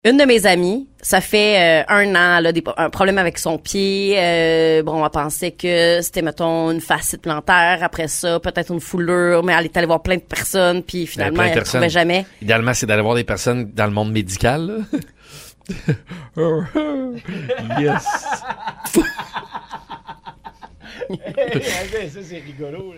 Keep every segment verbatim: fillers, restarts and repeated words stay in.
Une de mes amies, ça fait euh, un an, elle a des, un problème avec son pied. Euh, bon, on pensait que c'était, mettons, une fascite plantaire. Après ça, peut-être une foulure, mais elle est allée voir plein de personnes, puis finalement, elle ne trouvait jamais. Idéalement, c'est d'aller voir des personnes dans le monde médical. Yes. Ça, c'est rigolo,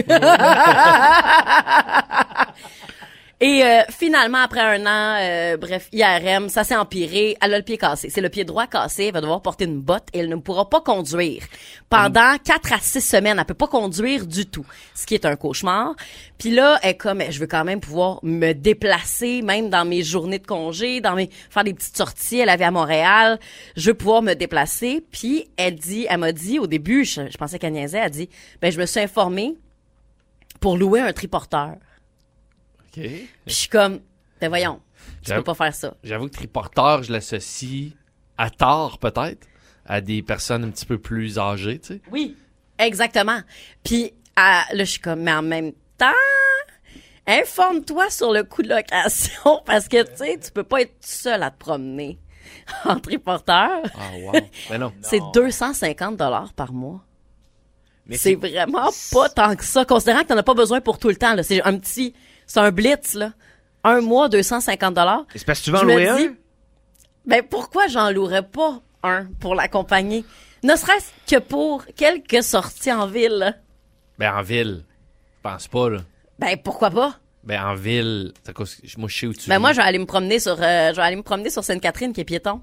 là. Et euh, finalement, après un an, euh, bref, I R M, ça s'est empiré. Elle a le pied cassé. C'est le pied droit cassé. Elle va devoir porter une botte et elle ne pourra pas conduire. Pendant quatre à six semaines, elle peut pas conduire du tout, ce qui est un cauchemar. Puis là, elle est comme, je veux quand même pouvoir me déplacer, même dans mes journées de congé, dans mes faire des petites sorties. Elle avait à Montréal. Je veux pouvoir me déplacer. Puis elle dit, elle m'a dit au début, je, je pensais qu'elle niaisait, elle dit, ben je me suis informée pour louer un triporteur. OK. Puis je suis comme, ben voyons, tu J'avoue, peux pas faire ça. J'avoue que triporteur, je l'associe à tort, peut-être, à des personnes un petit peu plus âgées, tu sais. Oui, exactement. Puis à, là, je suis comme, mais en même temps, informe-toi sur le coût de location parce que, tu sais, tu peux pas être seul à te promener en triporteur. Ah, wow. Ben non. C'est deux cent cinquante dollars par mois. Mais c'est, c'est vraiment pas tant que ça, considérant que t'en as pas besoin pour tout le temps, là. C'est un petit... C'est un blitz, là. Un mois, deux cent cinquante dollars. C'est parce que tu vas en louer un? Ben, pourquoi j'en louerais pas un pour l'accompagner? Ne serait-ce que pour quelques sorties en ville, là. Ben, en ville. Je pense pas, là. Ben, pourquoi pas? Ben, en ville. C'est à cause que moi, je sais où tu Ben, vis. moi, je vais aller me promener sur, euh, je vais aller me promener sur Sainte-Catherine, qui est piéton.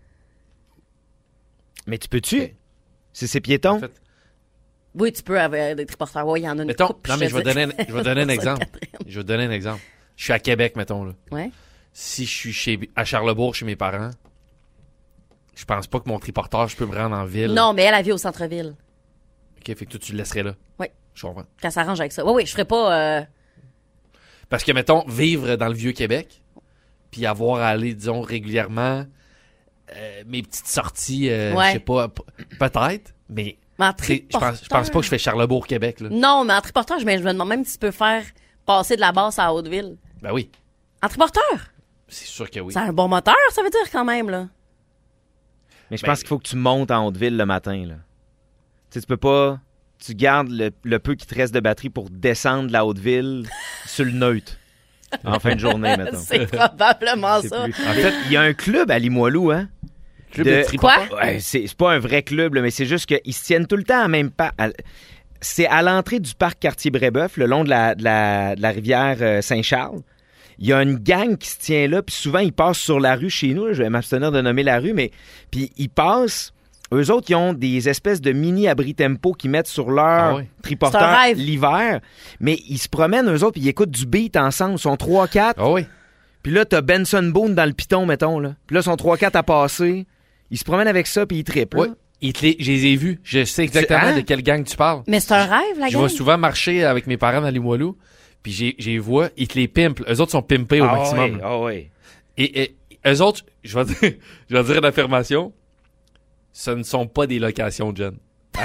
Mais tu peux-tu? Okay. Si c'est piéton? En fait, oui, tu peux avoir des triporteurs. Oui, il y en a une mettons, couple. non, mais je vais donner, je vais donner un exemple. Sainte-Catherine. Je vais donner un exemple. Je suis à Québec, mettons, là. Ouais. Si je suis chez, à Charlebourg, chez mes parents, je pense pas que mon triporteur, je peux me rendre en ville. Non, mais elle, elle vit au centre-ville. OK, fait que toi, tu le laisserais là. Oui. Je comprends. Qu'elle s'arrange avec ça. Oui, oui, je ferais pas... Euh... Parce que, mettons, vivre dans le Vieux-Québec, puis avoir à aller, disons, régulièrement, euh, mes petites sorties, euh, Ouais. je sais pas, p- peut-être, mais... mais en Tu sais, je pense, je pense pas que je fais Charlebourg-Québec, là. Non, mais en triporteur, je me, je me demande même si tu peux faire passer de la basse à Haute-Ville. Ben oui, En triporteur? c'est sûr que oui. C'est un bon moteur, ça veut dire, quand même, là. Mais je Ben, pense qu'il faut que tu montes en Haute-Ville le matin, là. Tu sais, tu peux pas... Tu gardes le, le peu qui te reste de batterie pour descendre la Haute-Ville sur le neutre. En fin de journée, mettons. C'est probablement C'est ça. plus- En fait, il y a un club à Limoilou, hein? Club de- de triporteur. Quoi? Ouais, c'est, c'est pas un vrai club, là, mais c'est juste qu'ils se tiennent tout le temps à même pas. à- C'est à l'entrée du parc Cartier-Brébeuf, le long de la, de la, de la rivière euh, Saint-Charles. Il y a une gang qui se tient là, puis souvent, ils passent sur la rue chez nous. Là, je vais m'abstenir de nommer la rue, mais puis ils passent. Eux autres, ils ont des espèces de mini-abris tempo qu'ils mettent sur leur Ah oui. C'est un triporteur rêve. l'hiver. Mais ils se promènent, eux autres, puis ils écoutent du beat ensemble. Ils sont trois quatre. Ah oui. Puis là, t'as Benson Boone dans le piton, mettons. Là. Puis là, ils sont trois quatre à passer. Ils se promènent avec ça, puis ils trippent. Oui. là. Ils te les- je les ai vus. Je sais exactement hein? de quelle gang tu parles. Mais c'est un rêve, la Je gang. vais souvent marcher avec mes parents dans Limoilou, puis j'ai, j'ai vois, ils te les pimpent. Eux autres sont pimpés au Ah maximum. ouais, ah ouais. Et, et eux autres, je vais dire, je vais dire une affirmation, ce ne sont pas des locations, John.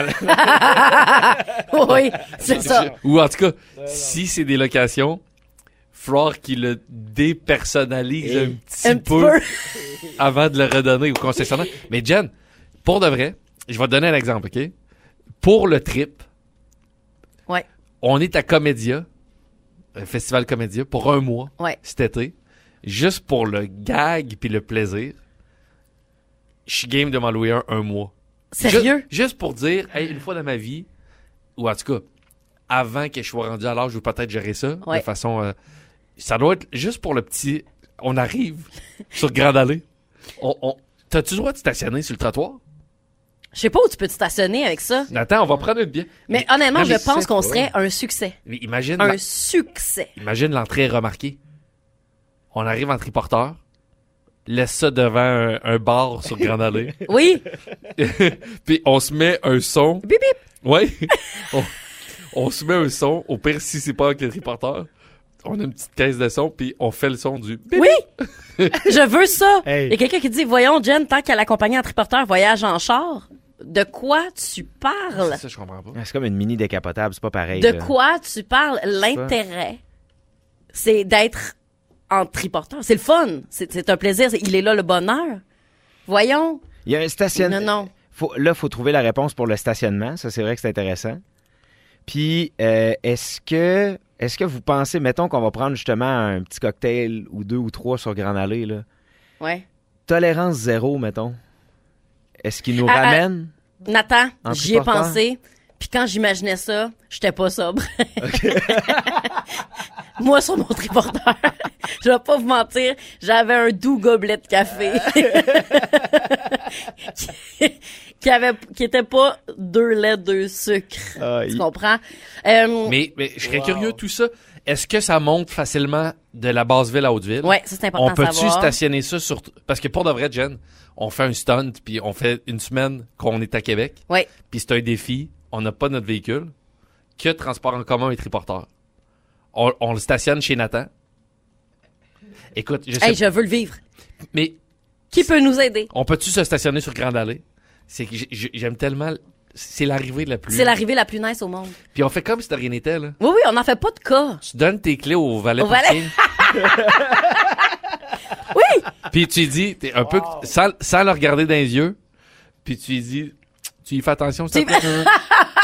Oui, c'est ça. Ou en tout cas, si c'est des locations, falloir qu'ils le dépersonnalisent un petit Un petit peu, peu. avant de le redonner au concessionnaire. Mais Jen, pour de vrai, je vais te donner un exemple, OK? Pour le trip, Ouais, on est à Comédia, un festival Comédia, pour un mois, ouais. cet été, juste pour le gag puis le plaisir. Je suis game de m'en louer un un mois. Sérieux? Ju- juste pour dire, hey, une fois dans ma vie, ou en tout cas, avant que je sois rendu à l'âge où peut-être gérer ça, Ouais. de façon... euh, ça doit être juste pour le petit... On arrive sur Grande Allée. On, on... T'as-tu le droit de stationner sur le trottoir? Je sais pas où tu peux te stationner avec ça. Attends, on va prendre une bière. Mais honnêtement, non, mais je pense c'est qu'on pas- serait un succès. Mais imagine, Un la- succès. imagine l'entrée remarquée. On arrive en triporteur, laisse ça devant un, un bar sur Grande Allée, Oui. puis on se met un son. Bip bip. Ouais. on, on se met un son. Au pire, si c'est pas avec le triporteur, on a une petite caisse de son, puis on fait le son du bip. Oui. Je veux ça. Il Hey. y a quelqu'un qui dit, voyons, Jen, tant qu'elle accompagne un triporteur voyage en char, de quoi tu parles? Ça, je comprends pas. C'est comme une mini décapotable, c'est pas pareil. De là. quoi tu parles? L'intérêt, c'est d'être en triporteur. C'est le fun. C'est, c'est un plaisir. C'est- il est là le bonheur. Voyons. Il y a un stationnement. Non, non. Faut, là, il faut trouver la réponse pour le stationnement. Ça, c'est vrai que c'est intéressant. Puis, euh, est-ce que est-ce que vous pensez, mettons qu'on va prendre justement un petit cocktail ou deux ou trois sur Grande Allée, là. Ouais. Tolérance zéro, mettons. Est-ce qu'il nous Ah, ah, ramène? Nathan, En j'y ai triporteur? pensé. Puis quand j'imaginais ça, j'étais pas sobre. Moi, sur mon triporteur, je vais pas vous mentir, j'avais un doux gobelet de café. qui, qui avait, qui était pas deux laits, deux sucres. Ah, tu il- comprends? Euh, Mais, mais je serais curieux de tout ça. Est-ce que ça monte facilement de la Basse-Ville à Haute-Ville? ouais, ça c'est important On à peut-tu savoir. stationner ça sur... Parce que pour de vrai, Jen, on fait un stunt, puis on fait une semaine qu'on est à Québec, Ouais. puis c'est un défi, on n'a pas notre véhicule, que transport en commun et triporteur. On, on le stationne chez Nathan. Écoute, je sais Hey, je veux le vivre. mais Qui peut nous aider? on peut-tu se stationner sur Grande Allée? C'est que j'ai- j'ai- j'aime tellement... C'est l'arrivée de la plus... C'est l'arrivée la plus nice au monde. Puis on fait comme si de rien n'était, là. Oui, oui, on n'en fait pas de cas. Tu donnes tes clés au valet Au valet. parking. Oui! Puis tu lui dis, t'es un peu, sans, sans le regarder dans les yeux, puis tu lui dis, tu y fais attention, s'il te Tu- plaît.